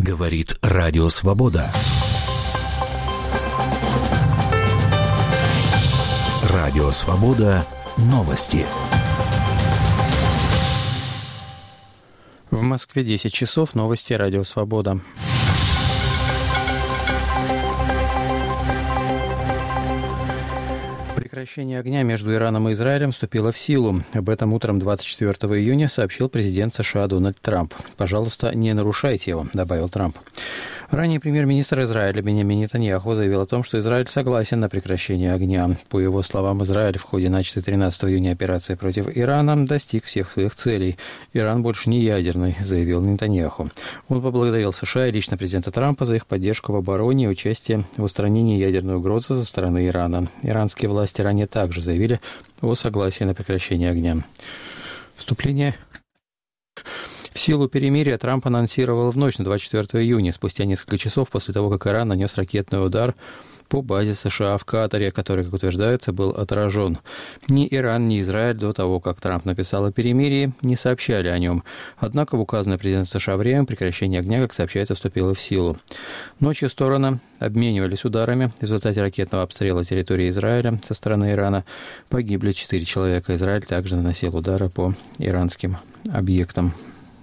Говорит Радио Свобода. Радио Свобода. Новости. В Москве 10 часов. Новости Радио Свобода. Прекращение огня между Ираном и Израилем вступило в силу. Об этом утром 24 июня сообщил президент США Дональд Трамп. «Пожалуйста, не нарушайте его», — добавил Трамп. Ранее премьер-министр Израиля Биньямин Нетаньяху заявил о том, что Израиль согласен на прекращение огня. По его словам, Израиль в ходе начатой 13 июня операции против Ирана достиг всех своих целей. «Иран больше не ядерный», — заявил Нетаньяху. Он поблагодарил США и лично президента Трампа за их поддержку в обороне и участие в устранении ядерной угрозы со стороны Ирана. Иранские власти ранее также заявили о согласии на прекращение огня. Вступление в силу перемирия Трамп анонсировал в ночь на 24 июня, спустя несколько часов после того, как Иран нанес ракетный удар по базе США в Катаре, который, как утверждается, был отражен. Ни Иран, ни Израиль до того, как Трамп написал о перемирии, не сообщали о нем. Однако в указанное президентом США время прекращение огня, как сообщается, вступило в силу. Ночью стороны обменивались ударами. В результате ракетного обстрела территории Израиля со стороны Ирана погибли 4 человека. Израиль также наносил удары по иранским объектам.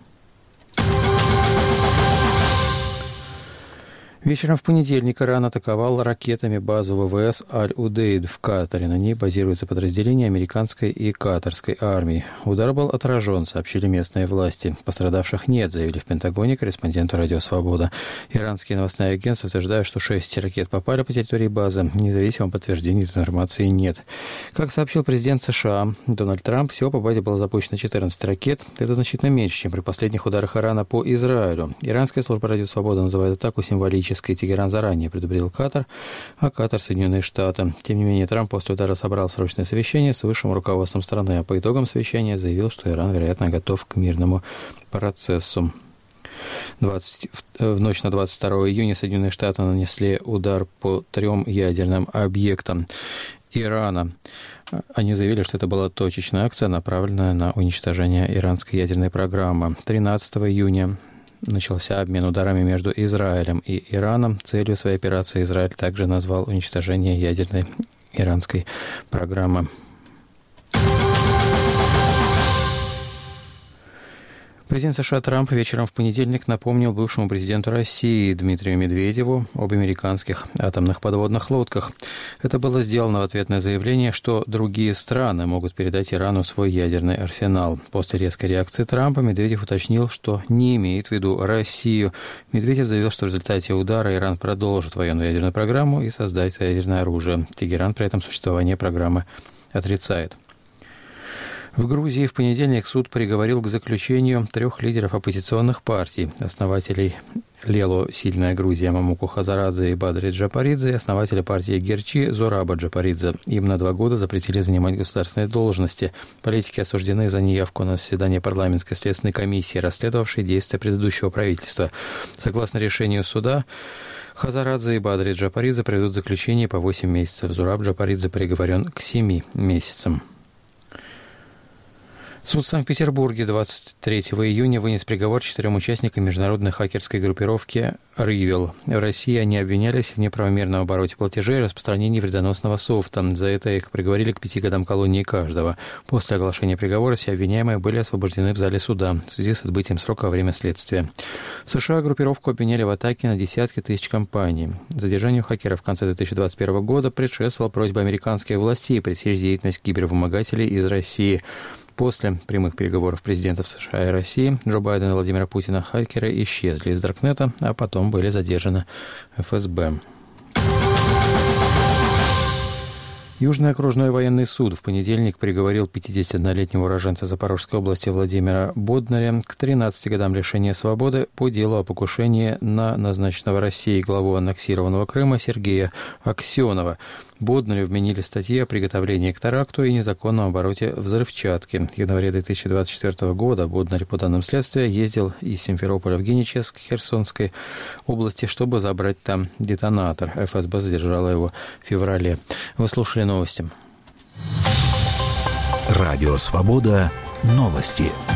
Вечером в понедельник Иран атаковал ракетами базу ВВС Аль-Удейд в Катаре. На ней базируются подразделения американской и катарской армии. Удар был отражен, сообщили местные власти. Пострадавших нет, заявили в Пентагоне корреспонденту Радио Свобода. Иранские новостные агентства утверждают, что 6 ракет попали по территории базы. Независимого подтверждения этой информации нет. Как сообщил президент США Дональд Трамп, всего по базе было запущено 14 ракет. Это значительно меньше, чем при последних ударах Ирана по Израилю. Иранская служба Радио Свобода называет атаку символической. Тегеран заранее предупредил Катар, а Катар — Соединенные Штаты. Тем не менее, Трамп после удара собрал срочное совещание с высшим руководством страны, а по итогам совещания заявил, что Иран, вероятно, готов к мирному процессу. В ночь на 22 июня Соединенные Штаты нанесли удар по 3 ядерным объектам Ирана. Они заявили, что это была точечная акция, направленная на уничтожение иранской ядерной программы. 13 июня начался обмен ударами между Израилем и Ираном. Целью своей операции Израиль также назвал уничтожение ядерной иранской программы. Президент США Трамп вечером в понедельник напомнил бывшему президенту России Дмитрию Медведеву об американских атомных подводных лодках. Это было сделано в ответ на заявление, что другие страны могут передать Ирану свой ядерный арсенал. После резкой реакции Трампа Медведев уточнил, что не имеет в виду Россию. Медведев заявил, что в результате удара Иран продолжит военную ядерную программу и создает ядерное оружие. Тегеран при этом существование программы отрицает. В Грузии в понедельник суд приговорил к заключению 3 лидеров оппозиционных партий, основателей Лело «Сильная Грузия» Мамуку Хазарадзе и Бадри Джапаридзе и основателя партии Герчи Зораба Джапаридзе. Им на 2 года запретили занимать государственные должности. Политики осуждены за неявку на заседание парламентской следственной комиссии, расследовавшей действия предыдущего правительства. Согласно решению суда, Хазарадзе и Бадри Джапаридзе проведут заключение по 8 месяцев. Зураб Джапаридзе приговорен к 7 месяцам. Суд в Санкт-Петербурге 23 июня вынес приговор 4 участникам международной хакерской группировки «Рывел». В России они обвинялись в неправомерном обороте платежей и распространении вредоносного софта. За это их приговорили к 5 годам колонии каждого. После оглашения приговора все обвиняемые были освобождены в зале суда в связи с отбытием срока во время следствия. В США группировку обвиняли в атаке на десятки тысяч компаний. Задержанию хакеров в конце 2021 года предшествовала просьба американских властей пресечь деятельность кибервымогателей из России. После прямых переговоров президентов США и России Джо Байдена и Владимира Путина хакеры исчезли из Даркнета, а потом были задержаны ФСБ. Южный окружной военный суд в понедельник приговорил 51-летнего уроженца Запорожской области Владимира Боднаря к 13 годам лишения свободы по делу о покушении на назначенного Россией главу аннексированного Крыма Сергея Аксенова. Боднарю вменили статьи о приготовлении к теракту и незаконном обороте взрывчатки. В январе 2024 года Боднарь, по данным следствия, ездил из Симферополя в Геническ Херсонской области, чтобы забрать там детонатор. ФСБ задержала его в феврале. Вы слушали новости. Радио Свобода. Новости.